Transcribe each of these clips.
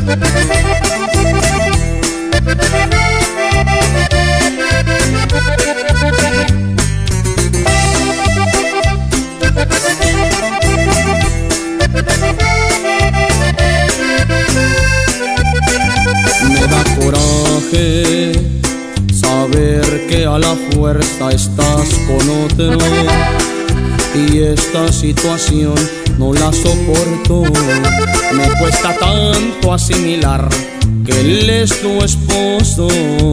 Me da coraje saber que a la fuerza estás con otro, y esta situación no la soporto. Me cuesta tanto asimilar que él es tu esposo.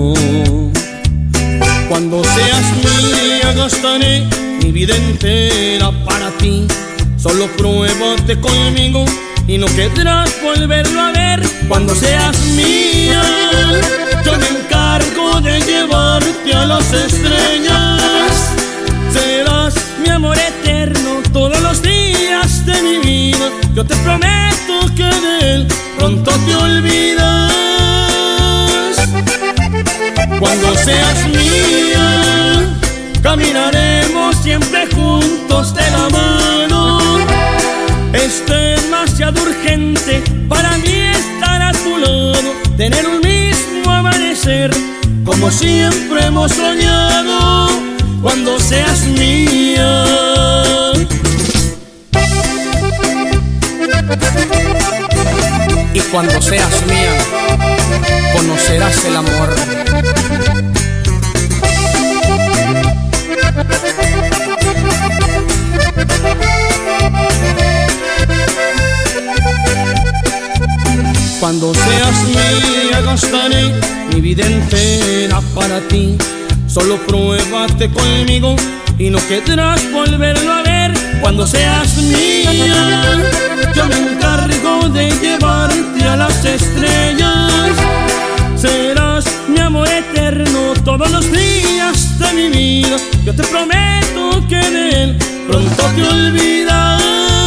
Cuando seas mía gastaré mi vida entera para ti. Solo pruébate conmigo y no querrás volverlo a ver. Cuando seas mía, yo me encargo de llevarte a las estrellas. Serás mi amor eterno todos los días de mi vida. Yo te prometo que de él pronto te olvidas. Cuando seas mía, caminaremos siempre juntos de la mano. Es demasiado urgente para mí estar a tu lado, tener un mismo amanecer como siempre hemos soñado. Cuando seas mía. Y cuando seas mía, conocerás el amor. Cuando seas mía gastaré mi vida entera para ti. Solo pruébate conmigo y no querrás volverlo a ver. Cuando seas mía, yo me encargo de llevarte a las estrellas. Serás mi amor eterno todos los días de mi vida. Yo te prometo que de él pronto te olvidas.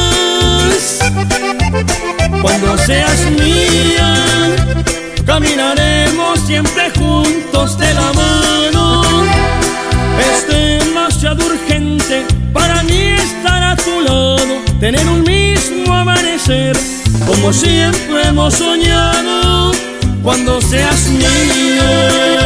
Cuando seas mía, caminaremos siempre juntos de la mano. Es demasiado urgente para mí estar a tu lado, tener un mismo amanecer como siempre hemos soñado. Cuando seas mía.